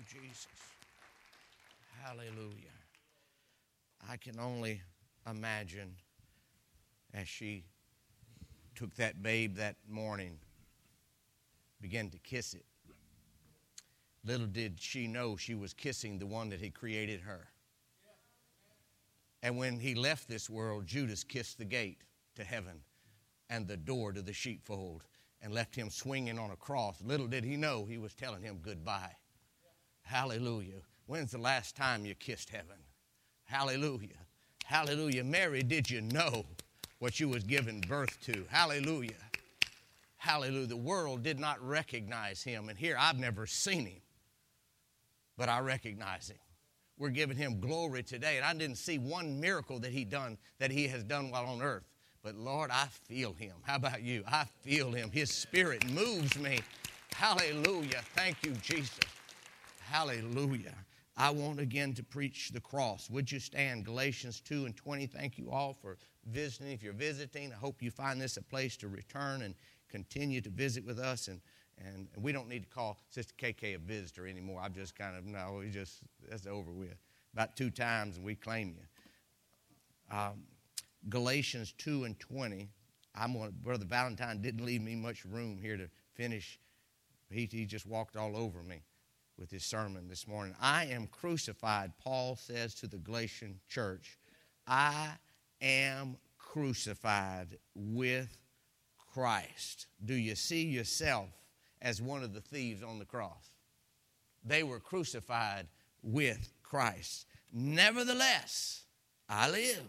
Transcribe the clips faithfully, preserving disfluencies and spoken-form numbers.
Jesus. Hallelujah. I can only imagine as she took that babe that morning, began to kiss it. Little did she know she was kissing the one that had created her. And when he left this world, Judas kissed the gate to heaven and the door to the sheepfold and left him swinging on a cross. Little did he know he was telling him goodbye. Hallelujah. When's the last time you kissed heaven? Hallelujah. Hallelujah. Mary, did you know what you was giving birth to? Hallelujah. Hallelujah. The world did not recognize him. And here, I've never seen him, but I recognize him. We're giving him glory today. And I didn't see one miracle that he done, that he has done while on earth. But Lord, I feel him. How about you? I feel him. His spirit moves me. Hallelujah. Thank you, Jesus. Hallelujah. I want again to preach the cross. Would you stand? Galatians two and twenty. Thank you all for visiting. If you're visiting, I hope you find this a place to return and continue to visit with us. And, and we don't need to call Sister K K a visitor anymore. I've just kind of, no, we just, that's over with. About two times and we claim you. Um, Galatians two and twenty. I'm gonna, Brother Valentine didn't leave me much room here to finish. He, he just walked all over me with his sermon this morning. I am crucified, Paul says to the Galatian church. I am crucified with Christ. Do you see yourself as one of the thieves on the cross? They were crucified with Christ. Nevertheless, I live.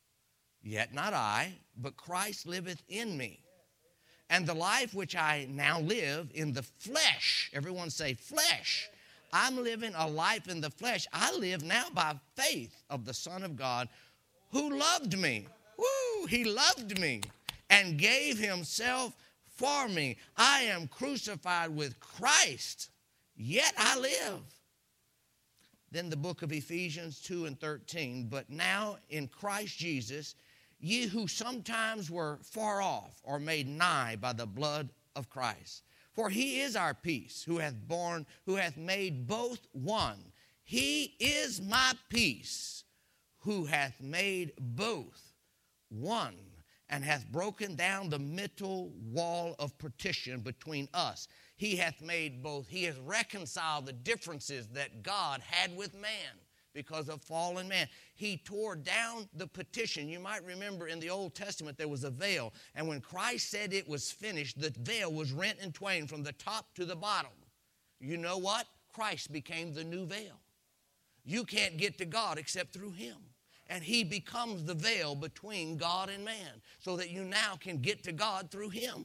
Yet not I, but Christ liveth in me. And the life which I now live in the flesh, everyone say flesh. I'm living a life in the flesh. I live now by faith of the Son of God who loved me. Woo, he loved me and gave himself for me. I am crucified with Christ, yet I live. Then the book of Ephesians two and thirteen, but now in Christ Jesus, ye who sometimes were far off are made nigh by the blood of Christ. For he is our peace, who hath borne, who hath made both one. He is my peace, who hath made both one, and hath broken down the middle wall of partition between us. He hath made both. He has reconciled the differences that God had with man because of fallen man. He tore down the partition. You might remember in the Old Testament there was a veil. And when Christ said it was finished, the veil was rent in twain from the top to the bottom. You know what? Christ became the new veil. You can't get to God except through him. And he becomes the veil between God and man so that you now can get to God through him.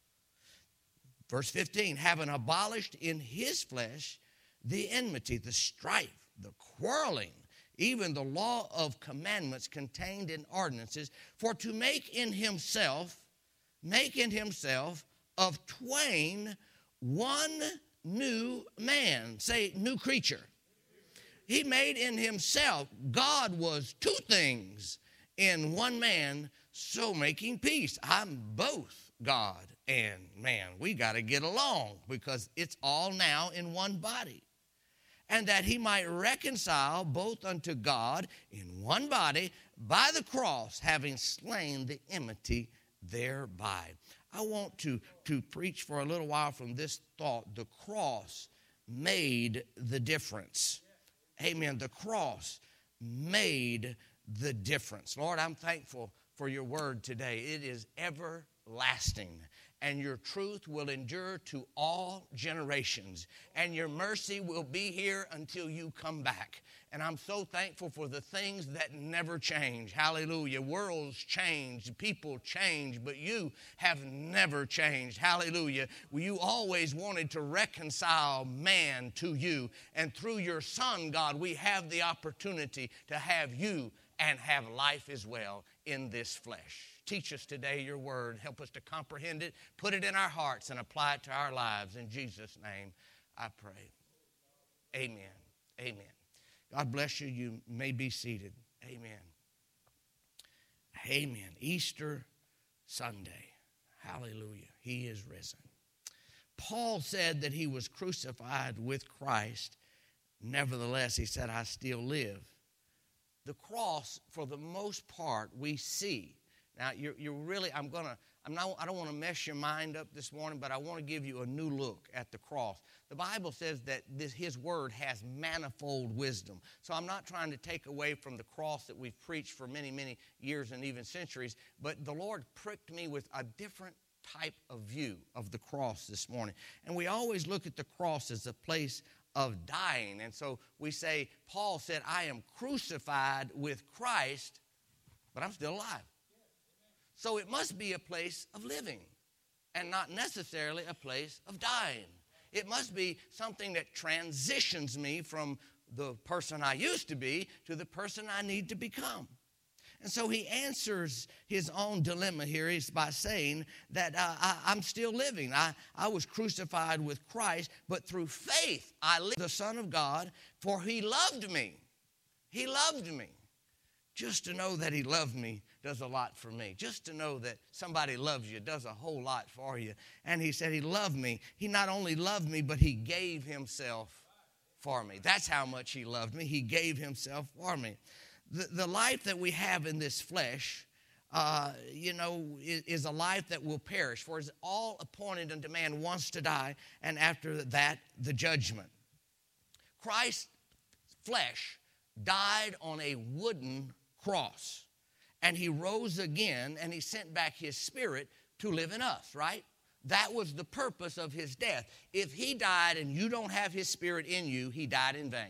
Verse fifteen, having abolished in his flesh the enmity, the strife, the quarreling, even the law of commandments contained in ordinances, for to make in himself, make in himself of twain one new man. Say, new creature. He made in himself, God was two things in one man, so making peace. I'm both God and man. We got to get along because it's all now in one body. And that he might reconcile both unto God in one body by the cross, having slain the enmity thereby. I want to, to preach for a little while from this thought. The cross made the difference. Amen. The cross made the difference. Lord, I'm thankful for your word today. It is everlasting. And your truth will endure to all generations. And your mercy will be here until you come back. And I'm so thankful for the things that never change. Hallelujah. Worlds change, people change, but you have never changed. Hallelujah. You always wanted to reconcile man to you. And through your Son, God, we have the opportunity to have you and have life as well in this flesh. Teach us today your word. Help us to comprehend it, put it in our hearts, and apply it to our lives. In Jesus' name, I pray. Amen. Amen. God bless you. You may be seated. Amen. Amen. Easter Sunday. Hallelujah. He is risen. Paul said that he was crucified with Christ. Nevertheless, he said, I still live. The cross, for the most part, we see. Now, you're, you're really, I'm going to, I'm not, I don't want to mess your mind up this morning, but I want to give you a new look at the cross. The Bible says that this, his word has manifold wisdom. So I'm not trying to take away from the cross that we've preached for many, many years and even centuries, but the Lord pricked me with a different type of view of the cross this morning. And we always look at the cross as a place of dying. And so we say, Paul said, I am crucified with Christ, but I'm still alive. So it must be a place of living and not necessarily a place of dying. It must be something that transitions me from the person I used to be to the person I need to become. And so he answers his own dilemma here is by saying that uh, I, I'm still living. I, I was crucified with Christ, but through faith I live the Son of God, for he loved me. He loved me. Just to know that he loved me does a lot for me. Just to know that somebody loves you does a whole lot for you. And he said he loved me. He not only loved me, but he gave himself for me. That's how much he loved me. He gave himself for me. The, the life that we have in this flesh, uh, you know, is, is a life that will perish. For it's all appointed unto man once to die, and after that, the judgment. Christ's flesh died on a wooden cross, and he rose again, and he sent back his spirit to live in us, right? That was the purpose of his death. If he died and you don't have his spirit in you, he died in vain.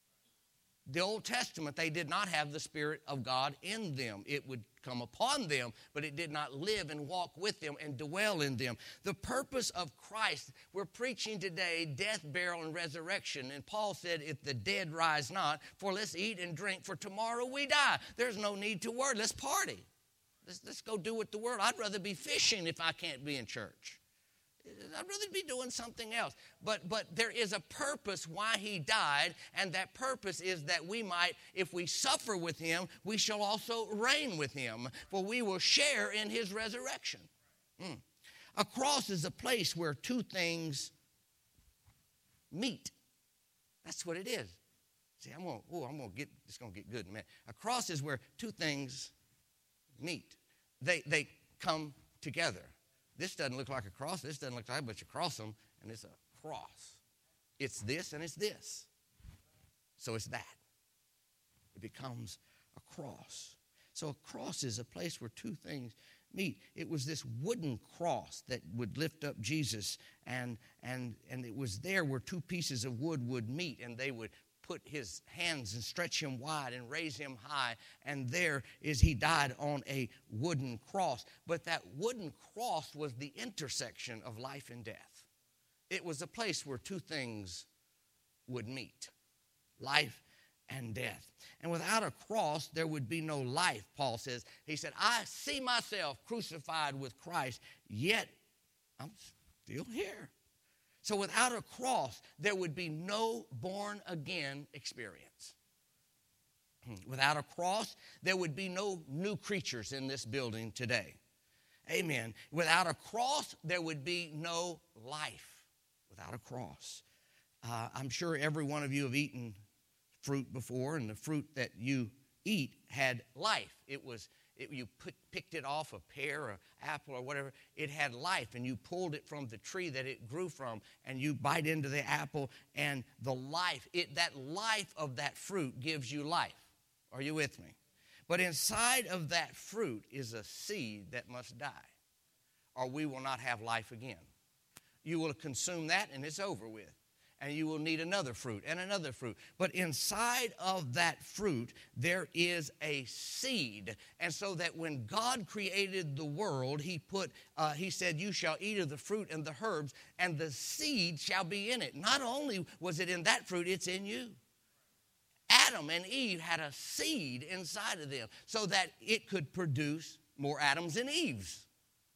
The Old Testament, they did not have the Spirit of God in them. It would come upon them, but it did not live and walk with them and dwell in them. The purpose of Christ, we're preaching today death, burial, and resurrection. And Paul said, if the dead rise not, for let's eat and drink, for tomorrow we die. There's no need to worry. Let's party. Let's, let's go do what the world. I'd rather be fishing if I can't be in church. I'd rather be doing something else. But but there is a purpose why he died, and that purpose is that we might, if we suffer with him, we shall also reign with him, for we will share in his resurrection. Mm. A cross is a place where two things meet. That's what it is. See, I'm gonna, oh, I'm gonna get, it's gonna get good, man. A cross is where two things meet. They they come together. This doesn't look like a cross. This doesn't look like, but you cross them, and it's a cross. It's this, and it's this. So it's that. It becomes a cross. So a cross is a place where two things meet. It was this wooden cross that would lift up Jesus, and, and, and it was there where two pieces of wood would meet, and they would put his hands and stretch him wide and raise him high. And there is he died on a wooden cross. But that wooden cross was the intersection of life and death. It was a place where two things would meet, life and death. And without a cross, there would be no life, Paul says. He said, I see myself crucified with Christ, yet I'm still here. So without a cross, there would be no born-again experience. Without a cross, there would be no new creatures in this building today. Amen. Without a cross, there would be no life. Without a cross. Uh, I'm sure every one of you have eaten fruit before, and the fruit that you eat had life. It was It, you put, picked it off a pear or apple or whatever. It had life, and you pulled it from the tree that it grew from, and you bite into the apple, and the life, it, that life of that fruit gives you life. Are you with me? But inside of that fruit is a seed that must die, or we will not have life again. You will consume that, and it's over with. And you will need another fruit and another fruit. But inside of that fruit, there is a seed. And so that when God created the world, he put, uh, he said, you shall eat of the fruit and the herbs, and the seed shall be in it. Not only was it in that fruit, it's in you. Adam and Eve had a seed inside of them so that it could produce more Adams and Eves.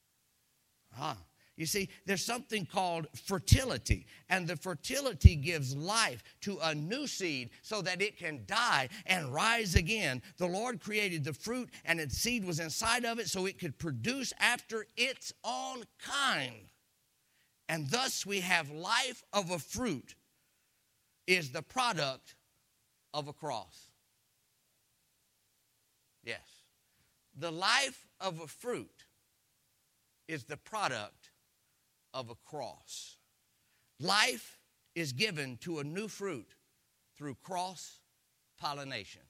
Ah. You see, there's something called fertility, and the fertility gives life to a new seed so that it can die and rise again. The Lord created the fruit, and its seed was inside of it so it could produce after its own kind. And thus we have life of a fruit is the product of a cross. Yes. The life of a fruit is the product of a cross. Life is given to a new fruit through cross-pollination.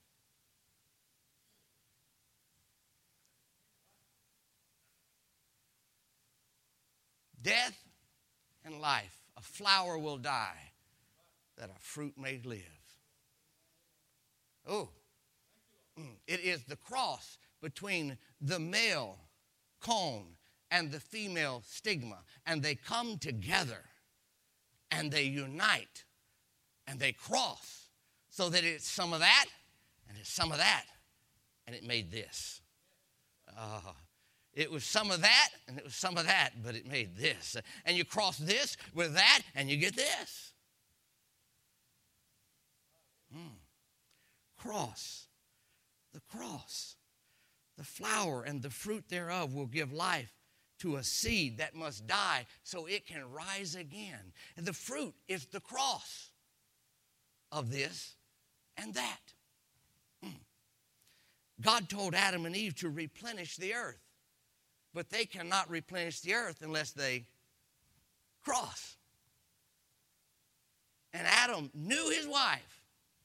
Death and life. A flower will die that a fruit may live. Oh, it is the cross between the male cone and the female stigma. And they come together and they unite and they cross so that it's some of that and it's some of that. And it made this. Uh, It was some of that, and it was some of that, but it made this. And you cross this with that, and you get this. Mm. Cross. The cross. The flower and the fruit thereof will give life to a seed that must die so it can rise again. And the fruit is the cross of this and that. Mm. God told Adam and Eve to replenish the earth. But they cannot replenish the earth unless they cross. And Adam knew his wife.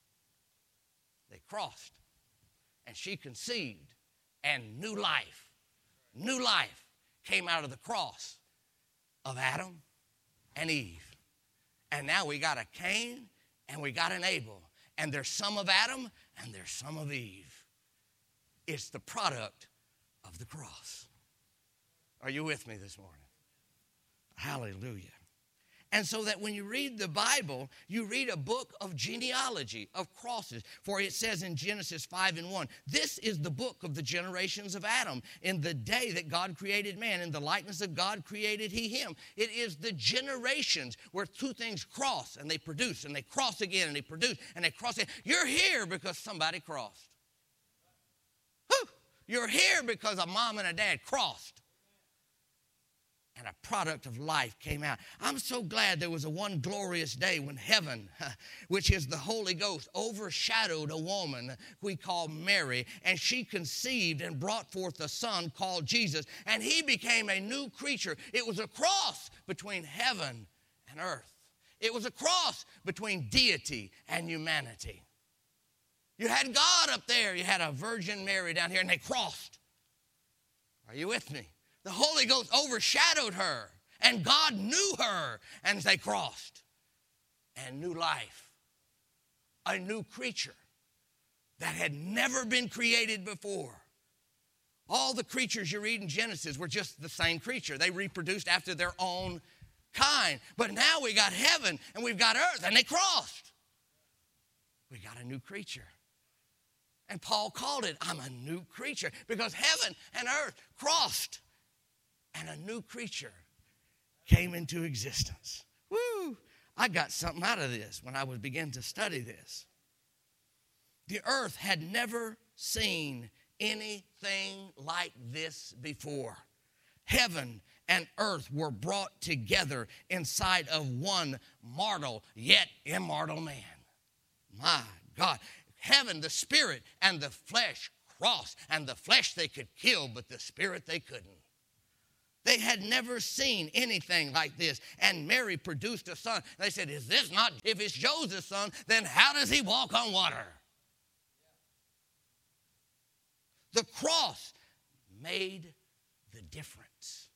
They crossed. And she conceived. And new life, new life came out of the cross of Adam and Eve. And now we got a Cain and we got an Abel. And there's some of Adam and there's some of Eve. It's the product of the cross. Are you with me this morning? Hallelujah. And so that when you read the Bible, you read a book of genealogy, of crosses. For it says in Genesis five and one, this is the book of the generations of Adam. In the day that God created man, in the likeness of God created he him. It is the generations where two things cross and they produce and they cross again and they produce and they cross again. You're here because somebody crossed. Whew. You're here because a mom and a dad crossed. And a product of life came out. I'm so glad there was a one glorious day when heaven, which is the Holy Ghost, overshadowed a woman we call Mary. And she conceived and brought forth a son called Jesus. And he became a new creature. It was a cross between heaven and earth. It was a cross between deity and humanity. You had God up there. You had a Virgin Mary down here, and they crossed. Are you with me? The Holy Ghost overshadowed her, and God knew her, and they crossed. And new life, a new creature that had never been created before. All the creatures you read in Genesis were just the same creature. They reproduced after their own kind. But now we got heaven, and we've got earth, and they crossed. We got a new creature. And Paul called it, I'm a new creature, because heaven and earth crossed. And a new creature came into existence. Woo! I got something out of this when I was beginning to study this. The earth had never seen anything like this before. Heaven and earth were brought together inside of one mortal yet immortal man. My God. Heaven, the spirit, and the flesh crossed. And the flesh they could kill, but the spirit they couldn't. They had never seen anything like this. And Mary produced a son. They said, is this not, if it's Joseph's son, then how does he walk on water? The cross made the difference.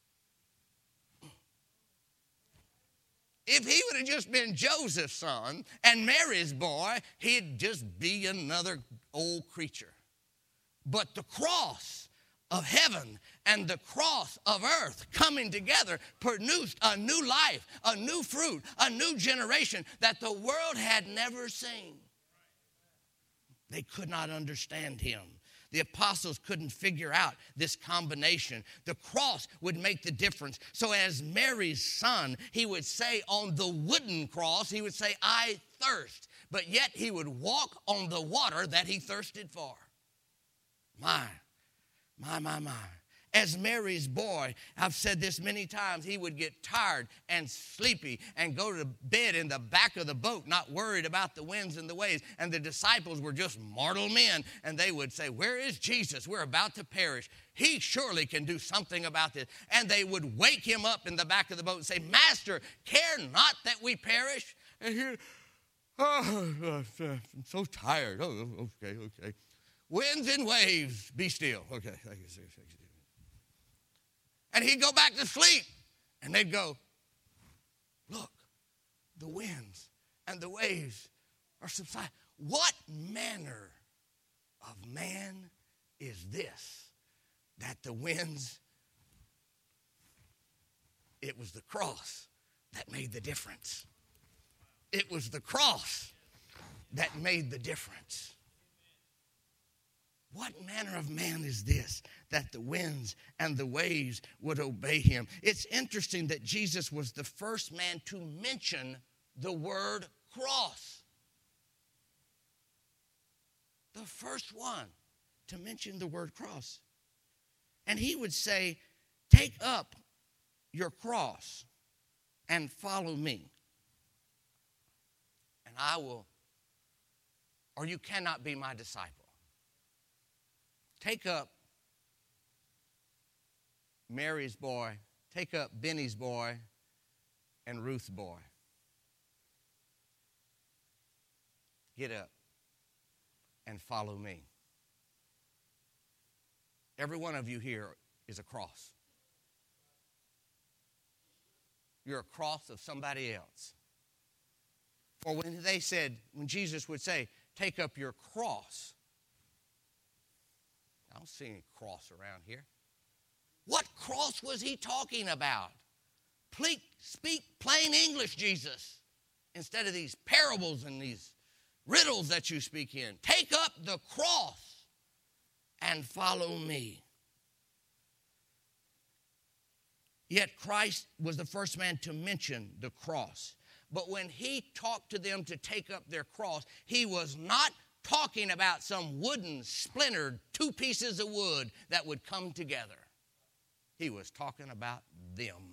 If he would have just been Joseph's son and Mary's boy, he'd just be another old creature. But the cross of heaven and the cross of earth coming together produced a new life, a new fruit, a new generation that the world had never seen. They could not understand him. The apostles couldn't figure out this combination. The cross would make the difference. So as Mary's son, he would say on the wooden cross, he would say, I thirst. But yet he would walk on the water that he thirsted for. My. My, my, my. As Mary's boy, I've said this many times, he would get tired and sleepy and go to bed in the back of the boat, not worried about the winds and the waves. And the disciples were just mortal men, and they would say, "Where is Jesus? We're about to perish. He surely can do something about this." And they would wake him up in the back of the boat and say, "Master, care not that we perish?" And he, "Oh, I'm so tired. Oh, okay, okay. Winds and waves, be still." Okay, and he'd go back to sleep. And they'd go, "Look, the winds and the waves are subsiding. What manner of man is this that the winds?" It was the cross that made the difference. It was the cross that made the difference. What manner of man is this that the winds and the waves would obey him? It's interesting that Jesus was the first man to mention the word cross. The first one to mention the word cross. And he would say, "Take up your cross and follow me. And I will, or you cannot be my disciple." Take up Mary's boy, take up Benny's boy, and Ruth's boy. Get up and follow me. Every one of you here is a cross. You're a cross of somebody else. For when they said, when Jesus would say, "Take up your cross," I don't see any cross around here. What cross was he talking about? Please speak plain English, Jesus, instead of these parables and these riddles that you speak in. Take up the cross and follow me. Yet Christ was the first man to mention the cross. But when he talked to them to take up their cross, he was not talking about some wooden, splintered, two pieces of wood that would come together. He was talking about them.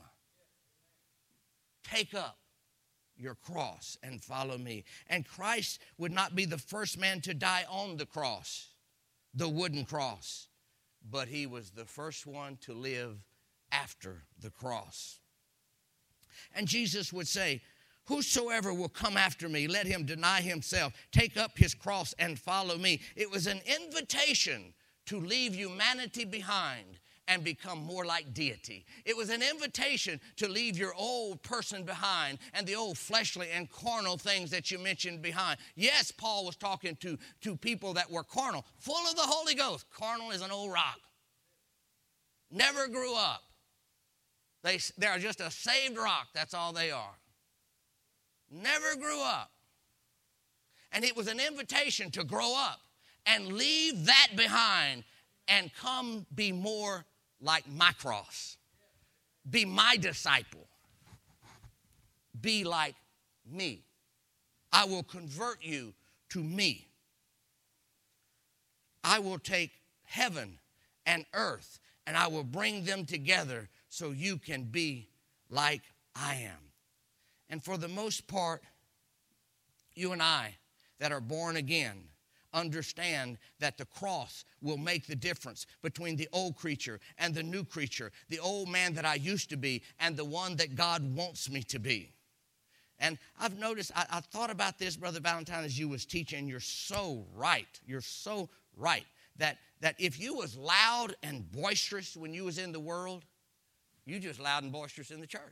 Take up your cross and follow me. And Christ would not be the first man to die on the cross, the wooden cross, but he was the first one to live after the cross. And Jesus would say, "Whosoever will come after me, let him deny himself, take up his cross and follow me." It was an invitation to leave humanity behind and become more like deity. It was an invitation to leave your old person behind and the old fleshly and carnal things that you mentioned behind. Yes, Paul was talking to, to people that were carnal, full of the Holy Ghost. Carnal is an old rock. Never grew up. They, they are just a saved rock. That's all they are. Never grew up. And it was an invitation to grow up and leave that behind and come be more like my cross. Be my disciple. Be like me. I will convert you to me. I will take heaven and earth and I will bring them together so you can be like I am. And for the most part, you and I that are born again understand that the cross will make the difference between the old creature and the new creature, the old man that I used to be and the one that God wants me to be. And I've noticed, I, I thought about this, Brother Valentine, as you was teaching. You're so right. You're so right. That, that if you was loud and boisterous when you was in the world, you just loud and boisterous in the church.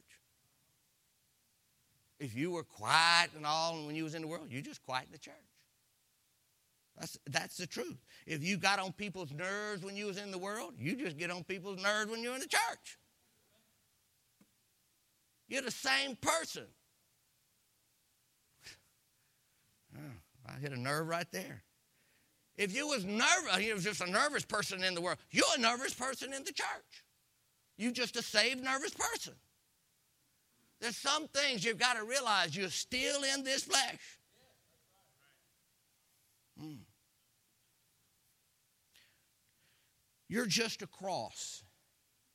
If you were quiet and all when you was in the world, you just quiet in the church. That's, that's the truth. If you got on people's nerves when you was in the world, you just get on people's nerves when you're in the church. You're the same person. Oh, I hit a nerve right there. If you was nervous, you was just a nervous person in the world, you're a nervous person in the church. You're just a saved nervous person. There's some things you've got to realize you're still in this flesh. Mm. You're just a cross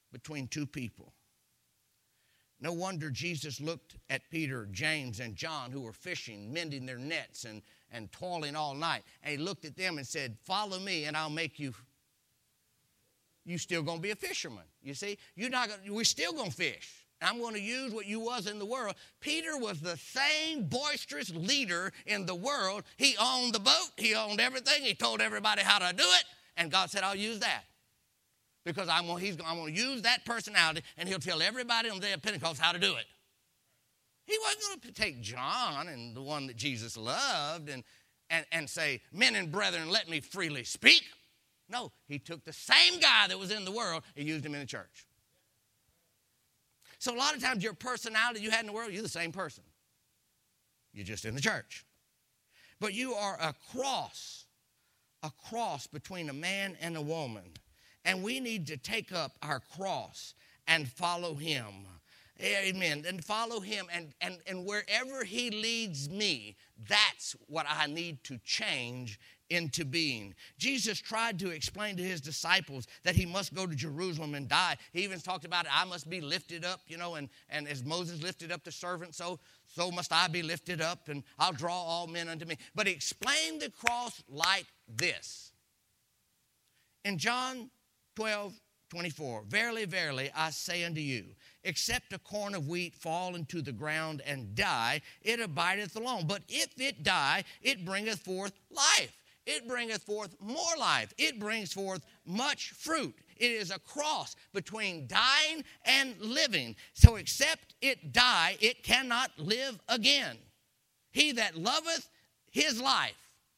between two people. No wonder Jesus looked at Peter, James, and John, who were fishing, mending their nets, and, and toiling all night. And he looked at them and said, follow me, and I'll make you. You still going to be a fisherman, you see? You're not gonna, we're still going to fish. I'm going to use what you was in the world. Peter was the same boisterous leader in the world. He owned the boat. He owned everything. He told everybody how to do it. And God said, I'll use that. Because I'm going, he's, I'm going to use that personality, and he'll tell everybody on the day of Pentecost how to do it. He wasn't going to take John, and the one that Jesus loved, and, and, and say, men and brethren, let me freely speak. No, he took the same guy that was in the world and used him in the church. So a lot of times your personality you had in the world, you're the same person. You're just in the church. But you are a cross, a cross between a man and a woman. And we need to take up our cross and follow him. Amen. And follow him. And, and, and wherever he leads me, that's what I need to change into being. Jesus tried to explain to his disciples that he must go to Jerusalem and die. He even talked about it, I must be lifted up, you know, and, and as Moses lifted up the servant, so, so must I be lifted up, and I'll draw all men unto me. But he explained the cross like this. In John twelve twenty-four, verily, verily, I say unto you, except a corn of wheat fall into the ground and die, it abideth alone. But if it die, it bringeth forth life. It bringeth forth more life. It brings forth much fruit. It is a cross between dying and living. So except it die, it cannot live again. He that loveth his life.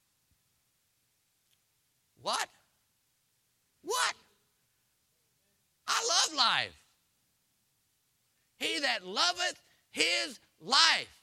What? What? I love life. He that loveth his life